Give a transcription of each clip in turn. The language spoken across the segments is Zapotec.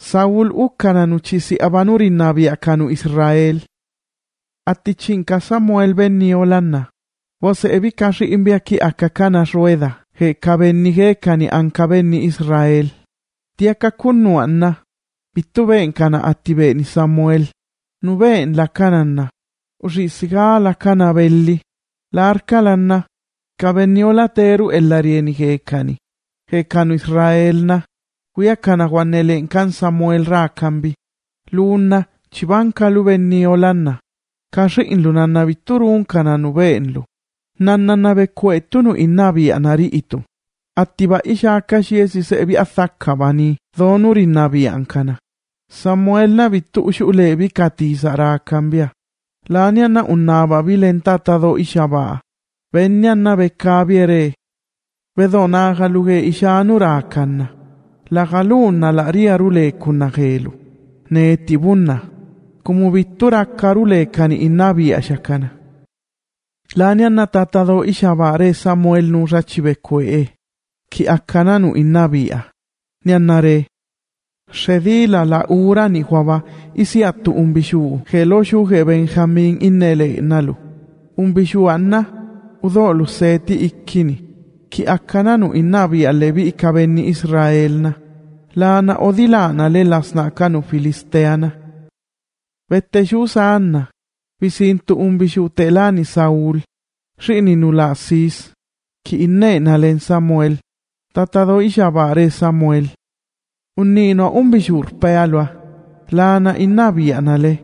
Saul ukkananu chisi abanurin nabiakanu Israel. Attichinka Samuel benni olanna. Vose ebikashi imbiaki akakana rueda. He kabenni gekani ankabenni Israel. Tiaka kunnuanna. Bittu benkana attibeni Samuel. Nubeen lakananna. Usisiga lakana belli. Larkalanna. Kabenni olateru ellarieni gekani. Gekanu Israelna. Kuyakana guannelenkan Samuel rakambi. Lunna chibankalu benni olanna. Kashi inlunanna bitturunkana nubeenlu. Nannana bekkuettunu innabi anari itu. Attiba ishakashi esise ebi athakkabani. Dhonuri nabi ankana. Samuelna bittu ushulebi katisa rakambia. Lanianna unnaba bilentatado ishabaa. Bennianna bekkabiere. Vedonagaluge ishanu rakanna. Lagalunna la riarule kunnagelu. Neetibunna. Kumu bittu rakkarule kani innabi ashakana. Lanianna tatado ishabare Samuel nurachibekue. Ki akkananu innabia. Niannare. Shedila la ura ni huava isi attu umbishu. Geloshu ge Benjamin innele nalu. Umbishu anna. Udolu seti ikkini. Ki akkananu innabia levi ikabenni Israelna. Lana odilana lelasna kanu filisteana. Vetteshu saanna. Visintu umbishu telani Saul. Rini nula sis. Ki inne nalen Samuel. Tatado ishabare Samuel. Unnino umbishur pealwa. Lana innabia nale.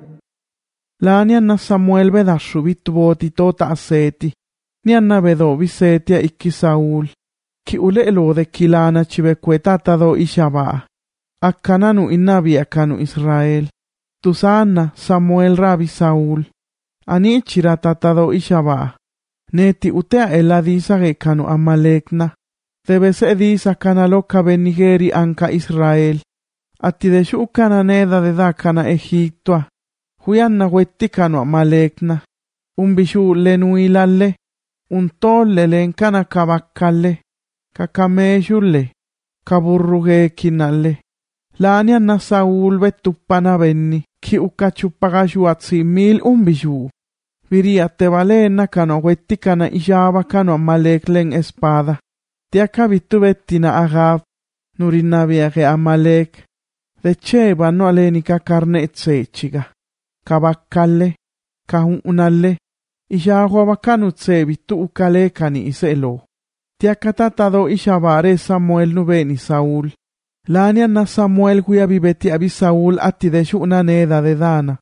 Lanianna Samuel vedashu vittu voti tota aseti. Nianna vedo visetia ikki Saul. Ki ule elode kilana chibekwe tatado ishabaa. Akkananu innabia kanu Israel. Tusanna Samuel rabi Saul. Ani ichira tatado ishabaa. Neti utea eladisa ge kanu Amalekna. Debe se disa kanaloka benigeri anka Israel. Atti deshu kana neda de da kana Egiptoa. Huyanna wetti kanu Amalekna. Umbishu lenuilalle. Untolle lenkana kabakkalle. Kakameshulle. Kaburruge kinalle. Lanianna Saul vetuppana benni. Ki ukkachupagashu atsi mil umbishu. Viriatte valena kano wetti kana ishaba kano Amaleklen espada. Tiaka vittu vettina Agab. Nurinnabiage Amalek. Deceba no alenika carne etsechiga. Kabakkalle. Kahunalle. Ishahua bakanu tse vittu ukale kani iselo. Tiaka tatado ishabare Samuel nubeni Saul. Lanianna Samuel kuya bibeti abi Saul atti deshu una neda de dana.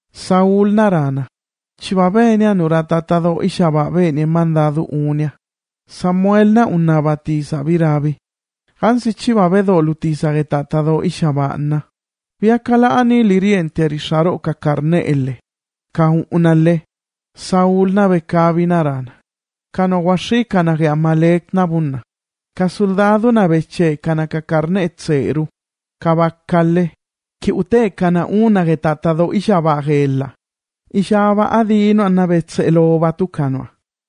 Saul narana. Chibabenia nuratatado ishababenia mandado unia. Samuel na una batiza virabi. Gansi chibabedo lutiza getatado ishabana. Viakala ani liriente risharo ka carne elle. Kahun unalle. Saul na bekabi narana. Kano washi kana ge Amalek na bunna. Ka soldado na beche kana ka carne etseru. Kabakkalle. Ki ute kana una getatado ishabagella. Ishaba adino annabezze elova tukanwa.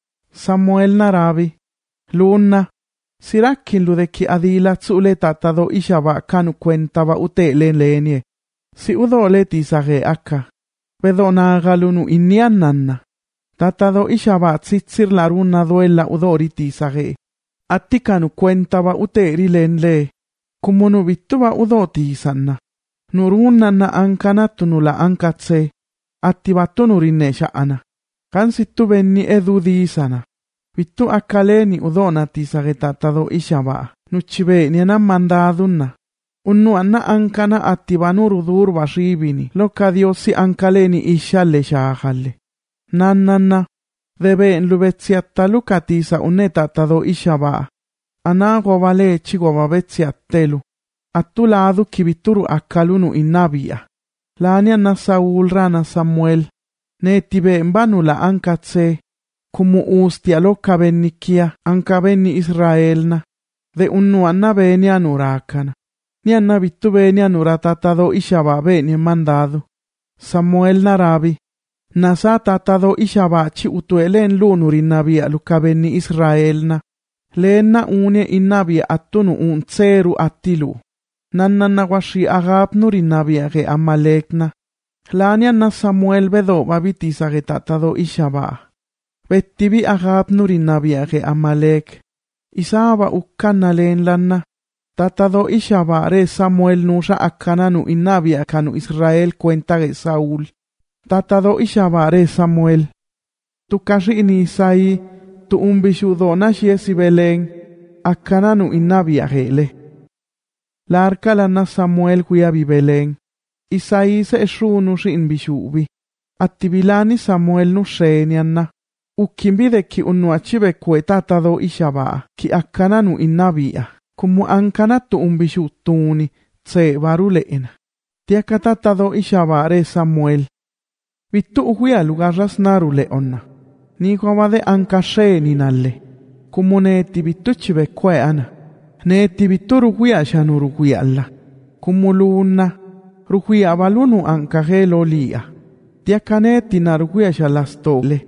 Samuel narabi. Lunna. Sirakkin ludekki adila tsule tatado ishaba kanu kwentaba utele lenie. Si udole tisage akka. Vedonagalunu inniannanna. Tatado ishaba tsitsir larunna duella udori tisage. Attikanu kwentaba uteri lenle. Kumunu vittuba udotisanna. Nurunnanna ankanattunula ankatse. Attivattu nurinne sha'ana. Kansittu benni edudisana. Vittu akkaleni udona tisage tatado ishabaa. Nuchibeni anan mandadunna. Unnu anna ankana attivanuru durba shibini. Loka diossi ankaleni ishalle shaahalle. Nannanna. Deben lubetsiattalu katisa unne tatado ishabaa. Anago vale chigoba betsiattelu. Attuladu kibitturu akkalunu innabia. Lanianna Saul rana Samuel. Netibe mbanula ankatse. Kumu ustia loka bennikia anka benni Israelna. De unnu anna beni anurakana. Ni anna vittu beni anuratatado ishaba beni mandado. Samuel narabi. Nasa tatado ishaba chi utuelen lunurin nabia luka benni Israelna. Leenna unie innabia attunu un tseru attilu. Nanna washi Agab nurinabia ge Amalekna. Lania na Samuel bedo babitisa ge tatado Ishaba. Bettibi Agab nurinabia ge Amalek. Isaba ukkanalen lanna. Tatado Ishaba re Samuel nusha akkananu inabia kanu Israel cuenta ge Saúl. Tatado Ishaba re Samuel. Tu kashi ini Isai, tu umbishudona shiesi Belén, akkananu inabia gele. La arca lana Samuel cuiabi Belén. Isai se eshunu shi inbishubi. Attibilani Samuel nushenianna. Ukimbide ki unuachibe kue tatado Ishaba, ki akkananu inabia. Kumu ankanatu umbishutuni, tse baruleena. Tiaka tatado Ishaba re Samuel. Vittu uhuia lugarras narule onna. Ni kwabade ankashe ni nalle. Kumu neeti vittu chibe kue ana. Neeti vittu ruhuia shanu ruhuia alla. Kumu luunna. Ruhuia balunu ankaje lolia. Tiaka neeti na ruhuia shalastole.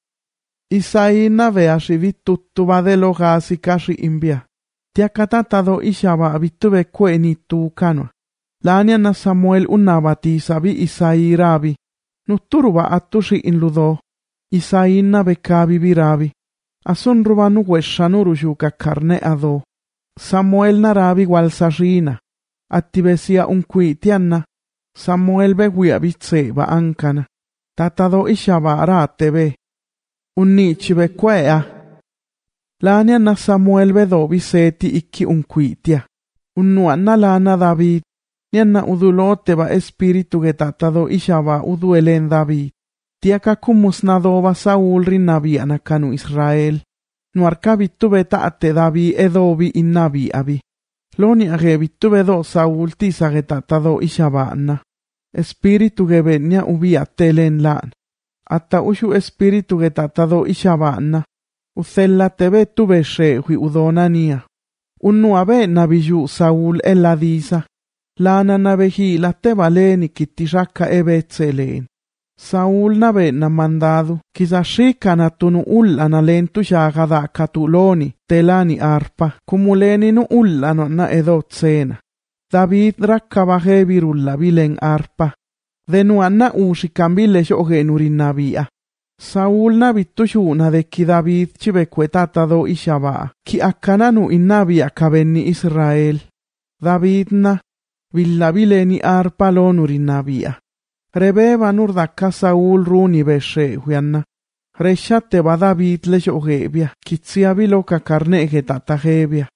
Isai na veashi vittu tubade logasi kashi imbia. Tiaka tatado Ishaba vittu be kue ni tu kanwa. Lania na Samuel unabati bi Isai rabi. Nutturuba attushi inludo. Isai na bekabi birabi. Asun rubanu weshanu shuka karne ado. Samuel na rabi walsashina. Attibesia unquitianna. Samuel beguia bitseba ankana. Tatado Ishaba ratebe. Unnichi bequea. Lania na Samuel bedo biseti iki unquitia. Unnuanna lana David. Nianna udulote ba espiritu ge tatado Ishaba uduelen David. Tiaka kumusnadoba Saúl rinabiana kanu Israel. Nuarka bittu beta ate David edobi innabi abi. Loni age bittu bedo Saúl tisa ge tatado Ishabana. Espiritu ge benya ubi atelen lan. Atta ushu espiritu ge tatado Ishabana. Uthella tebe tu beshe hui udonania. Unnu abe nabiju Saúl eladisa. Lana nabehi la te valeni kitishaka ebetselen. Saúl nabe na mandado. Kizashika na tunu ulla na lentu shagada katuloni telani arpa. Kumuleni nu ulla no na edotsena. David rakkabaje virulla bilen arpa. Denu anna ushi kambile shoge nurinabia. Saúl nabittu shuna de ki David chibequetatado Ishaba. Ki akkananu innabia kabenni Israel. David na villabileni arpa lo nurinabia. Rebeba nurdaka Saúl runi beshe huyanna. Reshate ba David le shogebia. Kitsiabilo ka karne ge tatajebia.